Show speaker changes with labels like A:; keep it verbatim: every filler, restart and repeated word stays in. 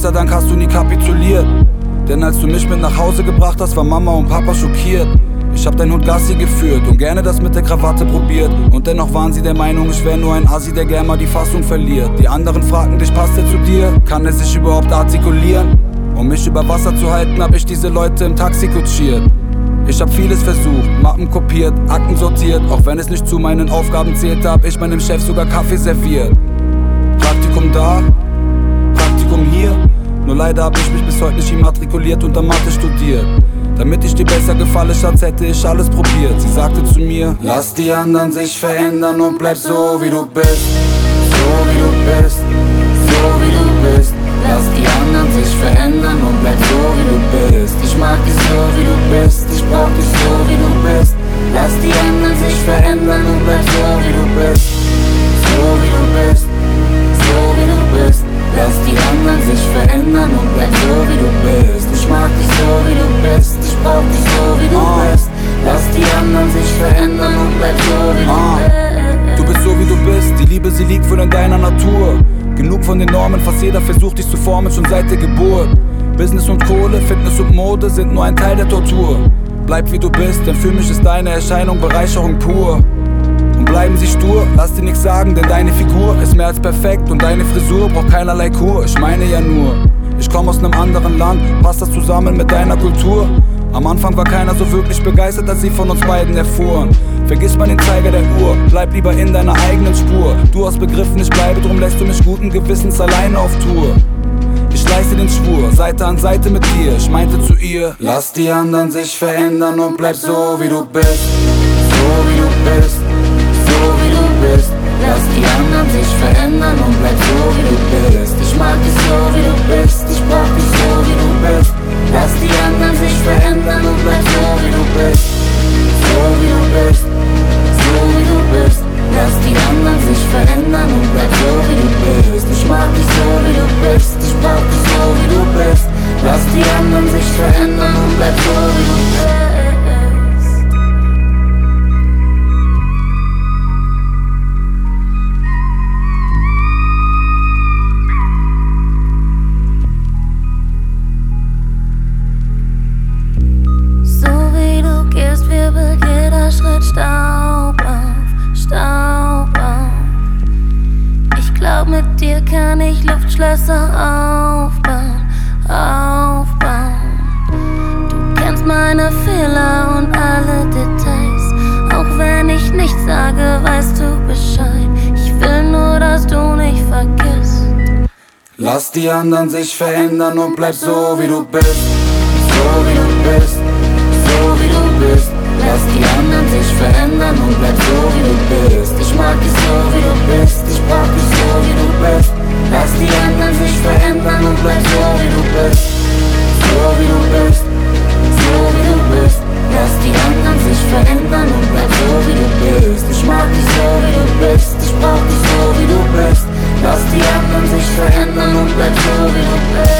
A: sei Dank hast du nie kapituliert. Denn als du mich mit nach Hause gebracht hast, war Mama und Papa schockiert. Ich hab deinen Hund Gassi geführt und gerne das mit der Krawatte probiert. Und dennoch waren sie der Meinung, ich wär nur ein Assi, der gern mal die Fassung verliert. Die anderen fragten dich, passt er zu dir? Kann er sich überhaupt artikulieren? Um mich über Wasser zu halten, hab ich diese Leute im Taxi kutschiert. Ich hab vieles versucht, Mappen kopiert, Akten sortiert. Auch wenn es nicht zu meinen Aufgaben zählte, hab ich meinem Chef sogar Kaffee serviert. Praktikum da, Praktikum hier. Nur leider hab ich mich bis heute nicht immatrikuliert und dann Mathe studiert. Damit ich dir besser gefalle, Schatz, hätte ich alles probiert. Sie sagte zu mir, lass die anderen sich verändern und bleib so wie du bist. So wie du bist, so wie du bist. Lass die anderen sich verändern und bleib so wie du bist. Ich mag dich so wie du bist, ich brauch dich so wie du bist. Lass die anderen sich verändern und bleib so wie du bist. So wie du bist, so wie du bist. Lass die anderen sich verändern und bleib so wie du bist. Ich mag dich so wie du bist, ich brauch dich so wie du bist. Lass die anderen sich verändern und bleib so wie du bist. Du bist so wie du bist, die Liebe sie liegt voll in deiner Natur. Genug von den Normen, fast jeder versucht dich zu formen, schon seit der Geburt. Business und Kohle, Fitness und Mode sind nur ein Teil der Tortur. Bleib wie du bist, denn für mich ist deine Erscheinung Bereicherung pur. Und bleiben sie stur, lass dir nichts sagen, denn deine Figur ist mehr als perfekt und deine Frisur braucht keinerlei Kur. Ich meine ja nur, ich komm aus nem anderen Land, passt das zusammen mit deiner Kultur? Am Anfang war keiner so wirklich begeistert, als sie von uns beiden erfuhren. Vergiss mal den Zeiger der Uhr, bleib lieber in deiner eigenen Spur. Du hast begriffen, ich bleibe, drum lässt du mich guten Gewissens alleine auf Tour. Ich leiste den Schwur, Seite an Seite mit dir. Ich meinte zu ihr, lass die anderen sich verändern und bleib so wie du bist. So wie du bist, so wie du bist. Lass die anderen sich verändern und bleib so wie du bist. Ich mag dich so wie du bist, ich brauch dich so wie du bist. Lass die anderen sich verändern und bleib so wie du bist. So wie du bist, so wie du bist. Lass die anderen sich verändern und bleib so wie du bist. Ich mag dich so wie du bist, ich brauch dich so wie du bist. Lass die anderen sich verändern und bleib so wie du bist.
B: Schritt Staub auf, Staub auf. Ich glaub, mit dir kann ich Luftschlösser aufbauen, aufbauen. Du kennst meine Fehler und alle Details. Auch wenn ich nichts sage, weißt du Bescheid. Ich will nur, dass du nicht vergisst.
A: Lass die anderen sich verändern und bleib so wie du bist. So wie du bist, so wie du bist. Lass die anderen sich verändern und bleib so wie du bist. Ich mag dich so wie du bist, ich brauch dich so wie du bist. Lass die anderen sich verändern und bleib so wie du bist. So wie du bist, so wie du bist. Lass die anderen sich verändern und bleib so wie du bist. Ich mag dich so wie du bist, ich brauch dich so wie du bist. Lass die anderen sich verändern und bleib so wie du bist.